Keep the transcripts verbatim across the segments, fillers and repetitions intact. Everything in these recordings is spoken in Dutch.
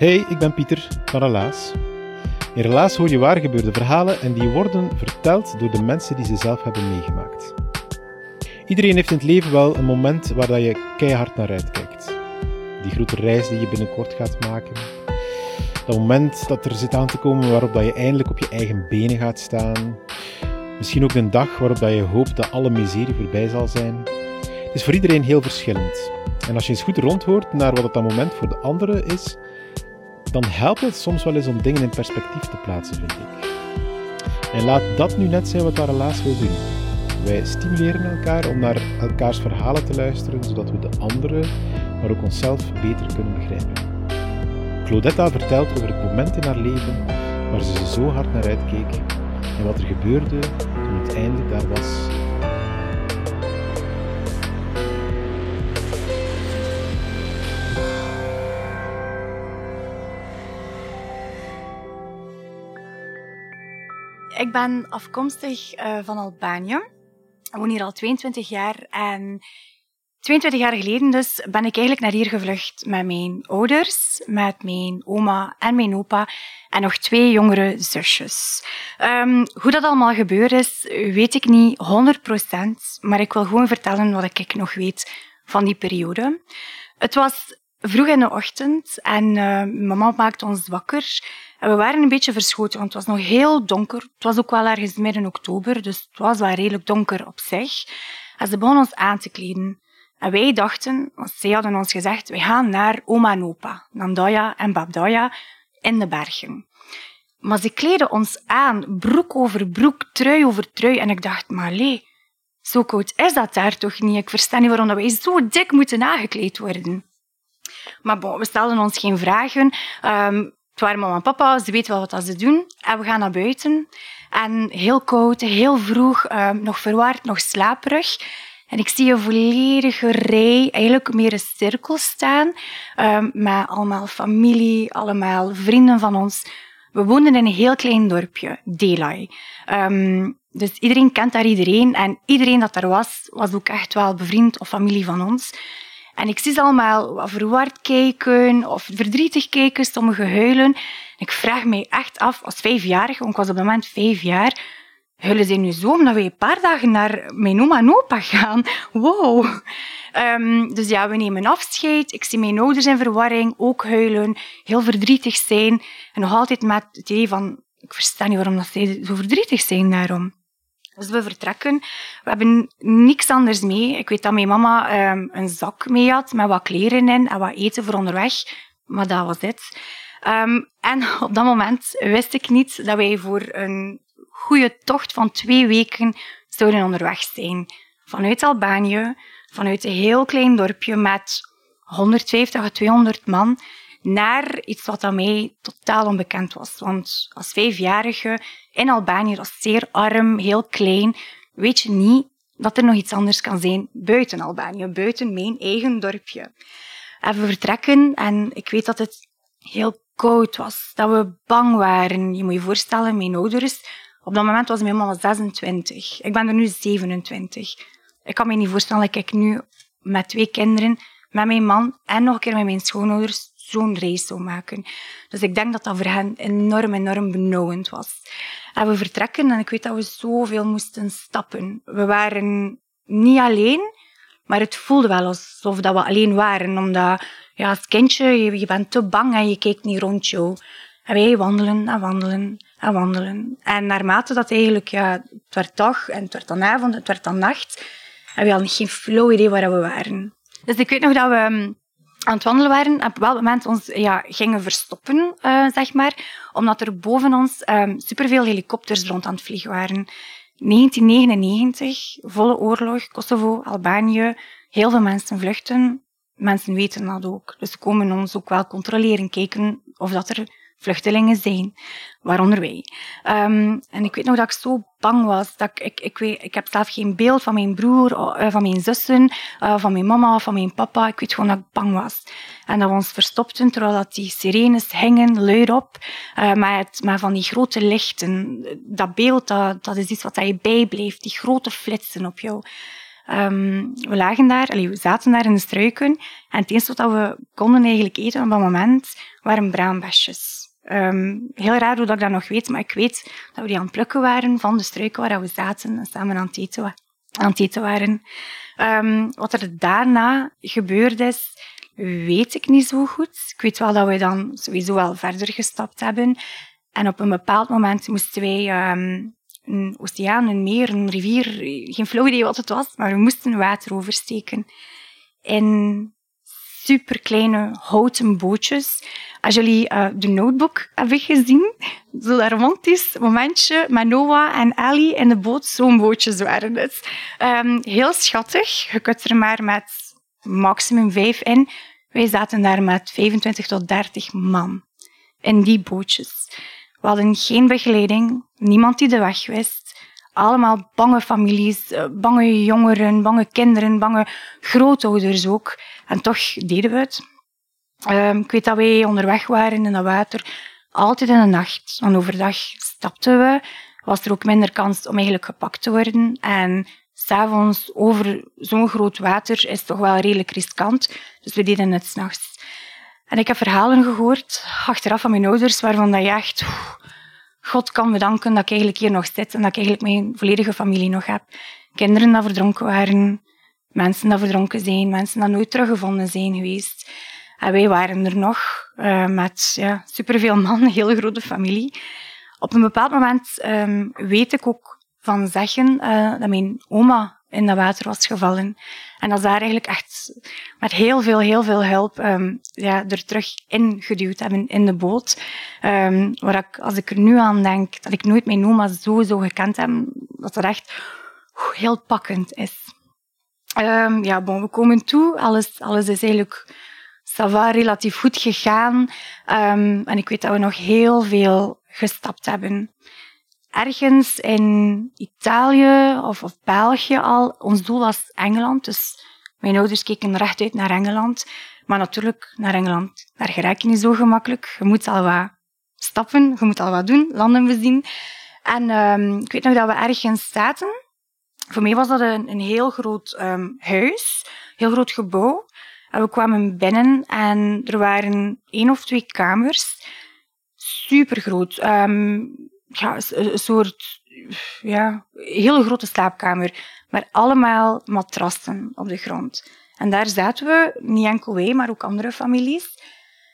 Hey, ik ben Pieter van Relaas. In Relaas hoor je waar gebeurde verhalen en die worden verteld door de mensen die ze zelf hebben meegemaakt. Iedereen heeft in het leven wel een moment waar dat je keihard naar uitkijkt. Die grote reis die je binnenkort gaat maken. Dat moment dat er zit aan te komen waarop dat je eindelijk op je eigen benen gaat staan. Misschien ook een dag waarop dat je hoopt dat alle miserie voorbij zal zijn. Het is voor iedereen heel verschillend. En als je eens goed rondhoort naar wat het dat moment voor de anderen is, dan helpt het soms wel eens om dingen in perspectief te plaatsen, vind ik. En laat dat nu net zijn wat dat Relaas wil doen. Wij stimuleren elkaar om naar elkaars verhalen te luisteren, zodat we de anderen, maar ook onszelf beter kunnen begrijpen. Claudetta vertelt over het moment in haar leven waar ze zo hard naar uitkeek en wat er gebeurde toen het eindelijk daar was. Ik ben afkomstig uh, van Albanië. Ik woon hier al tweeëntwintig jaar. En tweeëntwintig jaar geleden dus ben ik eigenlijk naar hier gevlucht met mijn ouders, met mijn oma en mijn opa en nog twee jongere zusjes. Um, hoe dat allemaal gebeurd is, weet ik niet honderd procent, maar ik wil gewoon vertellen wat ik nog weet van die periode. Het was vroeg in de ochtend en uh, mama maakte ons wakker. En we waren een beetje verschoten, want het was nog heel donker. Het was ook wel ergens midden oktober, dus het was wel redelijk donker op zich. En ze begonnen ons aan te kleden. En wij dachten, want zij hadden ons gezegd, we gaan naar oma en opa, Nandaya en Babdaya, in de bergen. Maar ze kleden ons aan, broek over broek, trui over trui. En ik dacht, maar allee, zo koud is dat daar toch niet? Ik versta niet waarom wij zo dik moeten aangekleed worden. Maar bon, we stelden ons geen vragen. Um, het waren mama en papa, ze weten wel wat ze doen. En we gaan naar buiten. En heel koud, heel vroeg, um, nog verwaard, nog slaperig. En ik zie een volledige rij, eigenlijk meer een cirkel staan. Um, met allemaal familie, allemaal vrienden van ons. We woonden in een heel klein dorpje, Delay. Um, dus iedereen kent daar iedereen. En iedereen dat daar was, was ook echt wel bevriend of familie van ons. En ik zie ze allemaal wat verward kijken of verdrietig kijken, sommigen huilen. Ik vraag mij echt af, als vijfjarige, want ik was op dat moment vijf jaar, huilen ze nu zo omdat we een paar dagen naar mijn oma en opa gaan? Wow. Um, dus ja, we nemen afscheid. Ik zie mijn ouders in verwarring, ook huilen, heel verdrietig zijn. En nog altijd met het idee van, ik versta niet waarom dat zij zo verdrietig zijn daarom. Dus we vertrekken. We hebben niks anders mee. Ik weet dat mijn mama um, een zak mee had met wat kleren in en wat eten voor onderweg. Maar dat was het. Um, en op dat moment wist ik niet dat wij voor een goede tocht van twee weken zouden onderweg zijn. Vanuit Albanië, vanuit een heel klein dorpje met honderdvijftig à tweehonderd man, naar iets wat aan mij totaal onbekend was. Want als vijfjarige in Albanië, dat is zeer arm, heel klein, weet je niet dat er nog iets anders kan zijn buiten Albanië, buiten mijn eigen dorpje. En we vertrekken en ik weet dat het heel koud was, dat we bang waren. Je moet je voorstellen, mijn ouders, op dat moment was mijn mama zesentwintig. Ik ben er nu zevenentwintig. Ik kan me niet voorstellen dat ik nu met twee kinderen, met mijn man en nog een keer met mijn schoonouders zo'n reis zou maken. Dus ik denk dat dat voor hen enorm, enorm benauwend was. En we vertrekken en ik weet dat we zoveel moesten stappen. We waren niet alleen, maar het voelde wel alsof dat we alleen waren. Omdat ja, als kindje, je, je bent te bang en je kijkt niet rond jou. En wij wandelen en wandelen en wandelen. En naarmate dat eigenlijk, ja, het werd dag en het werd dan avond, het werd dan nacht. En we hadden geen flauw idee waar we waren. Dus ik weet nog dat we aan het wandelen waren en op een bepaald moment ons ja, gingen verstoppen, uh, zeg maar, omdat er boven ons um, superveel helikopters rond aan het vliegen waren. negentien negenennegentig, volle oorlog, Kosovo, Albanië, heel veel mensen vluchten. Mensen weten dat ook. Dus ze komen ons ook wel controleren, kijken of dat er vluchtelingen zijn, waaronder wij. Um, en ik weet nog dat ik zo bang was. Dat ik, ik, ik, weet, ik heb zelf geen beeld van mijn broer, uh, van mijn zussen, uh, van mijn mama, van mijn papa. Ik weet gewoon dat ik bang was. En dat we ons verstopten terwijl dat die sirenes hingen, luidop, uh, met, met van die grote lichten. Dat beeld, dat, dat is iets wat je bijblijft. Die grote flitsen op jou. Um, we lagen daar, allee, we zaten daar in de struiken en het eerste wat we konden eigenlijk eten op dat moment waren braambesjes. Um, heel raar hoe dat ik dat nog weet, maar ik weet dat we die aan het plukken waren van de struiken waar we zaten en samen aan het eten, aan het eten waren. Um, wat er daarna gebeurd is, weet ik niet zo goed. Ik weet wel dat we dan sowieso wel verder gestapt hebben. En op een bepaald moment moesten wij um, een oceaan, een meer, een rivier, geen flauw idee wat het was, maar we moesten water oversteken. In superkleine houten bootjes. Als jullie uh, de Notebook hebben gezien, zo'n romantisch momentje met Noah en Ellie in de boot, zo'n bootjes waren het. Um, heel schattig. Je kunt er maar met maximum vijf in. Wij zaten daar met vijfentwintig tot dertig man in die bootjes. We hadden geen begeleiding, niemand die de weg wist. Allemaal bange families, bange jongeren, bange kinderen, bange grootouders ook. En toch deden we het. Um, ik weet dat wij onderweg waren in dat water, altijd in de nacht. Want overdag stapten we, was er ook minder kans om eigenlijk gepakt te worden. En 's avonds over zo'n groot water is toch wel redelijk riskant. Dus we deden het 's nachts. En ik heb verhalen gehoord, achteraf van mijn ouders, waarvan dat je echt... God kan bedanken dat ik eigenlijk hier nog zit en dat ik eigenlijk mijn volledige familie nog heb. Kinderen die verdronken waren, mensen die verdronken zijn, mensen die nooit teruggevonden zijn geweest. En wij waren er nog uh, met ja, superveel man, een hele grote familie. Op een bepaald moment um, weet ik ook van zeggen uh, dat mijn oma in dat water was gevallen. En dat ze daar eigenlijk echt met heel veel, heel veel hulp um, ja, er terug in geduwd hebben in de boot. Um, waar ik, als ik er nu aan denk, dat ik nooit mijn oma zo, zo gekend heb, dat dat echt oeh, heel pakkend is. Um, ja, bon, we komen toe. Alles, alles is eigenlijk ça va, relatief goed gegaan. Um, en ik weet dat we nog heel veel gestapt hebben. Ergens in Italië of, of België al. Ons doel was Engeland, dus mijn ouders keken rechtuit naar Engeland. Maar natuurlijk, naar Engeland, daar geraak je niet zo gemakkelijk. Je moet al wat stappen, je moet al wat doen, landen bezien. En um, ik weet nog dat we ergens zaten. Voor mij was dat een, een heel groot um, huis, een heel groot gebouw. En we kwamen binnen en er waren één of twee kamers. Supergroot. Um, ja, een soort, ja, hele grote slaapkamer. Maar allemaal matrassen op de grond. En daar zaten we, niet enkel wij, maar ook andere families.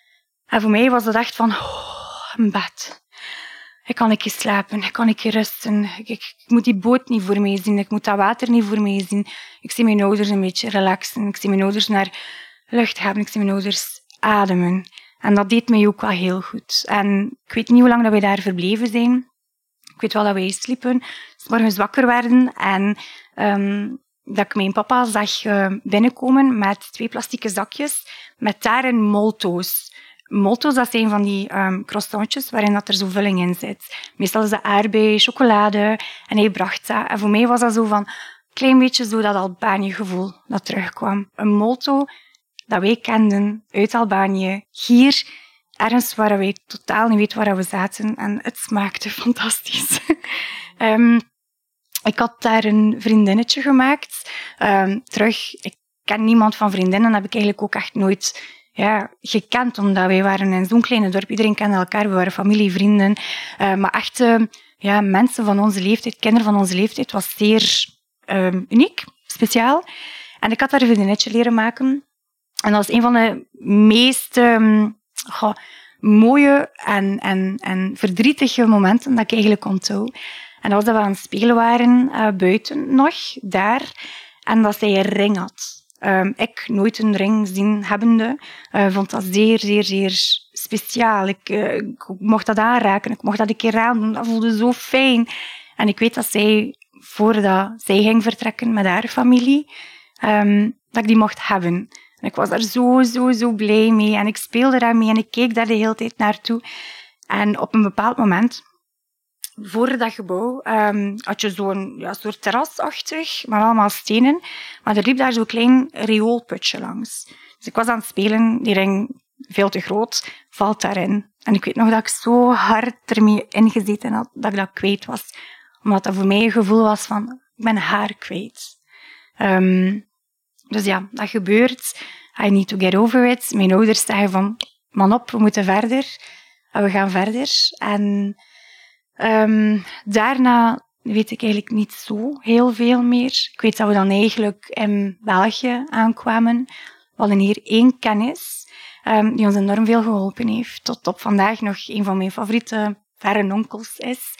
En voor mij was dat echt van, oh, een bed. Ik kan een keer slapen, ik kan een keer rusten. Ik, ik, ik moet die boot niet voor mij zien, ik moet dat water niet voor mij zien. Ik zie mijn ouders een beetje relaxen, ik zie mijn ouders naar lucht hebben, ik zie mijn ouders ademen. En dat deed mij ook wel heel goed. En ik weet niet hoe lang dat wij daar verbleven zijn. Ik weet wel dat wij sliepen, 's morgens wakker werden en um, dat ik mijn papa zag uh, binnenkomen met twee plastieke zakjes met daarin molto's. Molto's, dat zijn van die um, croissantjes waarin dat er zo vulling in zit. Meestal is dat aardbei, chocolade en hij bracht dat. En voor mij was dat zo van een klein beetje zo dat Albanië-gevoel dat terugkwam. Een molto dat wij kenden uit Albanië, hier, ergens waar wij totaal niet weten waar we zaten. En het smaakte fantastisch. um, ik had daar een vriendinnetje gemaakt. Um, terug, ik ken niemand van vriendinnen, heb ik eigenlijk ook echt nooit ja, gekend, omdat wij waren in zo'n kleine dorp. Iedereen kende elkaar, we waren familie, vrienden. Uh, maar echt uh, ja, mensen van onze leeftijd, kinderen van onze leeftijd, was zeer um, uniek, speciaal. En ik had daar een vriendinnetje leren maken. En dat was een van de meest um, goh, mooie en, en, en verdrietige momenten dat ik eigenlijk onthoud. En dat was dat we aan het spelen waren, uh, buiten nog, daar. En dat zij een ring had. Um, ik, nooit een ring zien hebbende, uh, vond dat zeer, zeer, zeer speciaal. Ik, uh, ik mocht dat aanraken, ik mocht dat een keer aandoen, dat voelde zo fijn. En ik weet dat zij, voordat zij ging vertrekken met haar familie, um, dat ik die mocht hebben. En ik was daar zo, zo, zo blij mee. En ik speelde daarmee en ik keek daar de hele tijd naartoe. En op een bepaald moment, voor dat gebouw, um, had je zo'n ja, soort terrasachtig, maar allemaal stenen. Maar er liep daar zo'n klein rioolputje langs. Dus ik was aan het spelen, die ring, veel te groot, valt daarin. En ik weet nog dat ik zo hard ermee ingezeten had, dat ik dat kwijt was. Omdat dat voor mij een gevoel was van, ik ben haar kwijt. Um, dus ja, dat gebeurt. I need to get over it. Mijn ouders zeggen van, man op, we moeten verder. En we gaan verder. En um, daarna weet ik eigenlijk niet zo heel veel meer. Ik weet dat we dan eigenlijk in België aankwamen. We hadden hier één kennis um, die ons enorm veel geholpen heeft. Tot op vandaag nog een van mijn favoriete verre onkels is.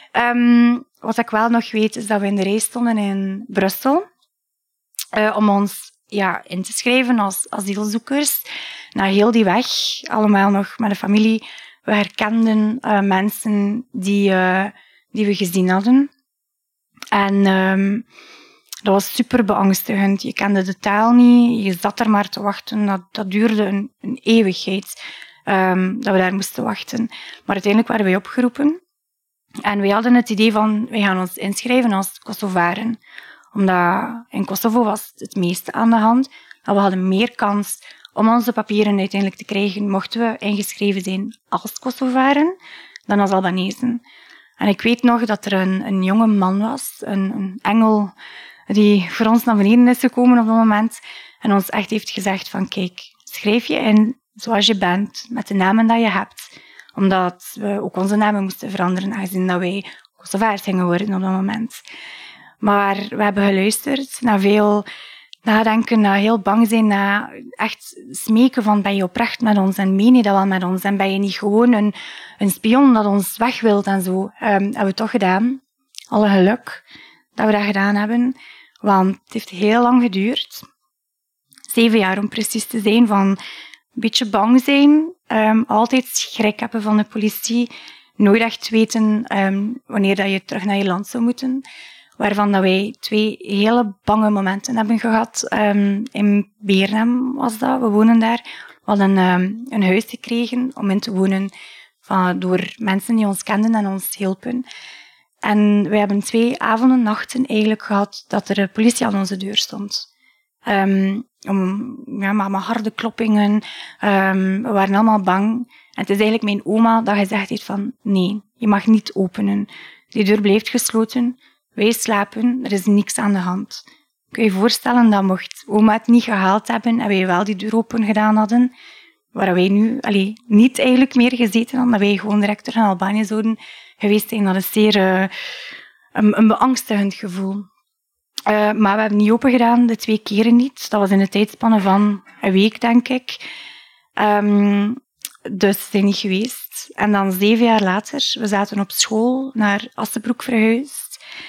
Um, wat ik wel nog weet, is dat we in de rij stonden in Brussel. Uh, om ons ja, in te schrijven als asielzoekers. Na heel die weg, allemaal nog met de familie. We herkenden uh, mensen die, uh, die we gezien hadden. En um, dat was super beangstigend. Je kende de taal niet, je zat er maar te wachten. Dat, dat duurde een, een eeuwigheid um, dat we daar moesten wachten. Maar uiteindelijk werden wij opgeroepen. En wij hadden het idee van, wij gaan ons inschrijven als Kosovaren. Omdat in Kosovo was het meeste aan de hand. En we hadden meer kans om onze papieren uiteindelijk te krijgen, mochten we ingeschreven zijn als Kosovaren, dan als Albanezen. En ik weet nog dat er een, een jonge man was, een, een engel, die voor ons naar beneden is gekomen op dat moment en ons echt heeft gezegd van, kijk, schrijf je in zoals je bent, met de namen die je hebt. Omdat we ook onze namen moesten veranderen, aangezien dat wij Kosovaars gingen worden op dat moment. Maar we hebben geluisterd naar veel nadenken, naar heel bang zijn, naar echt smeken van, ben je oprecht met ons en meen je dat wel met ons? En ben je niet gewoon een, een spion dat ons weg wilt en zo? Um, hebben we toch gedaan. Alle geluk dat we dat gedaan hebben. Want het heeft heel lang geduurd. Zeven jaar om precies te zijn, van een beetje bang zijn, um, altijd schrik hebben van de politie, nooit echt weten um, wanneer dat je terug naar je land zou moeten. Waarvan dat wij twee hele bange momenten hebben gehad. Um, in Beernem was dat, we wonen daar. We hadden um, een huis gekregen om in te wonen van, door mensen die ons kenden en ons hielpen. En we hebben twee avonden, nachten eigenlijk gehad dat er politie aan onze deur stond. Um, om, ja, maar met harde kloppingen. Um, we waren allemaal bang. En het is eigenlijk mijn oma dat gezegd heeft van, nee, je mag niet openen. Die deur blijft gesloten. Wij slapen, er is niks aan de hand. Kun je je voorstellen dat mocht oma het niet gehaald hebben en wij wel die deur open gedaan hadden, waar wij nu allee, niet eigenlijk meer gezeten hadden, dat wij gewoon direct terug naar Albanië zouden geweest zijn. Dat is zeer uh, een, een beangstigend gevoel. Uh, maar we hebben niet open gedaan, de twee keren niet. Dat was in de tijdspanne van een week, denk ik. Um, dus we zijn niet geweest. En dan zeven jaar later, we zaten op school naar Assenbroek verhuisd.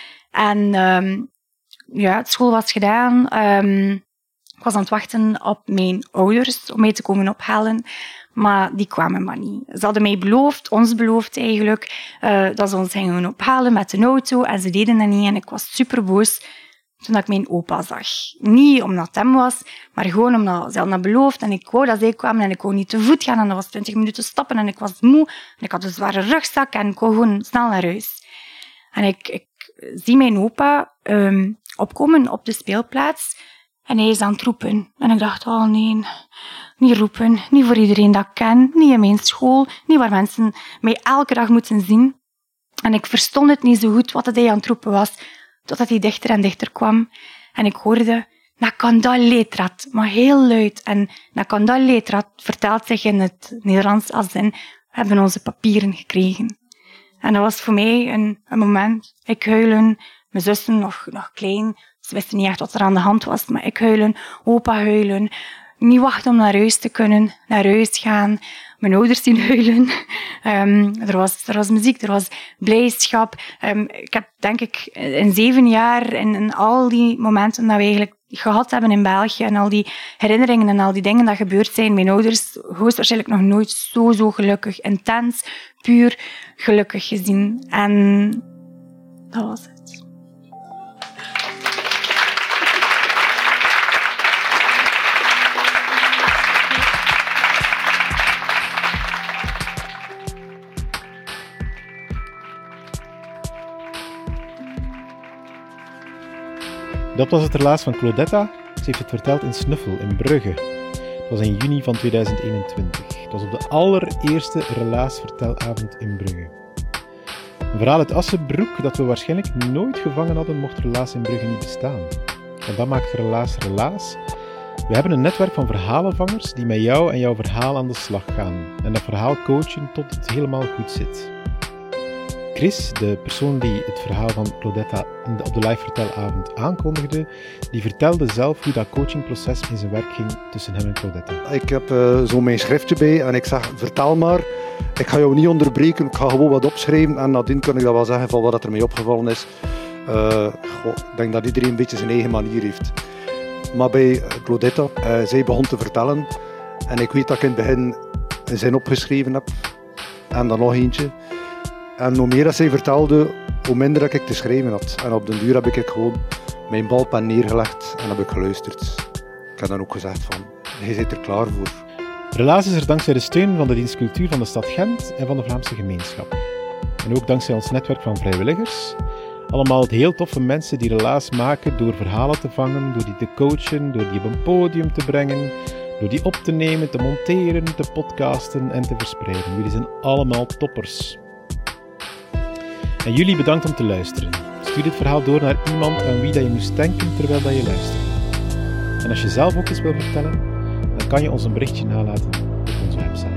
En um, ja, het school was gedaan. Um, ik was aan het wachten op mijn ouders om mij te komen ophalen. Maar die kwamen maar niet. Ze hadden mij beloofd, ons beloofd eigenlijk, uh, dat ze ons gingen ophalen met een auto. En ze deden dat niet. En ik was super boos toen ik mijn opa zag. Niet omdat het hem was, maar gewoon omdat ze hadden beloofd. En ik wou dat zij kwamen en ik wou niet te voet gaan. En dat was twintig minuten stappen en ik was moe. En ik had een zware rugzak en ik wou gewoon snel naar huis. En ik... ik zie mijn opa um, opkomen op de speelplaats en hij is aan het roepen. En ik dacht, oh nee, niet roepen, niet voor iedereen dat ik ken, niet in mijn school, niet waar mensen mij elke dag moeten zien. En ik verstond het niet zo goed wat hij aan het roepen was, totdat hij dichter en dichter kwam. En ik hoorde, Nakandal Letrat, maar heel luid. En Nakandal Letrat vertaalt zich in het Nederlands als in, we hebben onze papieren gekregen. En dat was voor mij een, een moment. Ik huilen, mijn zussen nog, nog klein. Ze wisten niet echt wat er aan de hand was, maar ik huilen, opa huilen. Niet wachten om naar huis te kunnen, naar huis gaan. Mijn ouders zien huilen. Um, er, was, er was muziek, er was blijdschap. Um, ik heb denk ik in zeven jaar, in, in al die momenten dat we eigenlijk gehad hebben in België en al die herinneringen en al die dingen dat gebeurd zijn, mijn ouders hoogstwaarschijnlijk nog nooit zo, zo gelukkig, intens, puur gelukkig gezien. En dat was het. Dat was het relaas van Claudetta. Ze heeft het verteld in Snuffel in Brugge. Het was in juni van tweeduizend eenentwintig. Het was op de allereerste relaasvertelavond in Brugge. Een verhaal uit Assenbroek dat we waarschijnlijk nooit gevangen hadden mocht relaas in Brugge niet bestaan. want dat maakt Relaas Relaas. We hebben een netwerk van verhalenvangers die met jou en jouw verhaal aan de slag gaan en dat verhaal coachen tot het helemaal goed zit. Chris, de persoon die het verhaal van Claudetta in de, op de live vertelavond aankondigde, die vertelde zelf hoe dat coachingproces in zijn werk ging tussen hem en Claudetta. Ik heb uh, zo mijn schriftje bij en ik zeg, vertel maar. Ik ga jou niet onderbreken, ik ga gewoon wat opschrijven en nadien kan ik dat wel zeggen van wat er mij opgevallen is. Uh, goh, ik denk dat iedereen een beetje zijn eigen manier heeft. Maar bij Claudetta, uh, zij begon te vertellen en ik weet dat ik in het begin een zin opgeschreven heb en dan nog eentje. En hoe meer dat zij vertelde, hoe minder dat ik te schrijven had. En op den duur heb ik gewoon mijn balpen neergelegd en heb ik geluisterd. Ik heb dan ook gezegd van, je zit er klaar voor. Relaas is er dankzij de steun van de dienst cultuur van de stad Gent en van de Vlaamse gemeenschap. En ook dankzij ons netwerk van vrijwilligers. Allemaal heel toffe mensen die Relaas maken door verhalen te vangen, door die te coachen, door die op een podium te brengen, door die op te nemen, te monteren, te podcasten en te verspreiden. Jullie zijn allemaal toppers. En jullie bedankt om te luisteren. Stuur dit verhaal door naar iemand aan wie dat je moest denken terwijl dat je luistert. En als je zelf ook eens wil vertellen, dan kan je ons een berichtje nalaten op onze website.